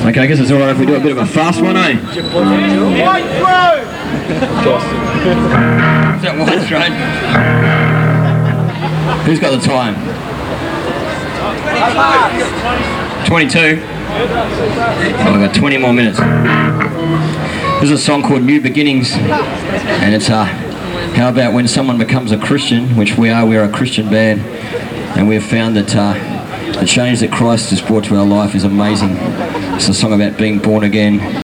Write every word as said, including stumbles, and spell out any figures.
Okay, I guess it's alright if we do a bit of a fast one, eh? White throw! Is that white throw? Who's got the time? twenty-two? Oh, I've got twenty more minutes. There's a song called New Beginnings, and it's uh, how about when someone becomes a Christian, which we are, we're a Christian band, and we've found that uh, the change that Christ has brought to our life is amazing. It's a song about being born again.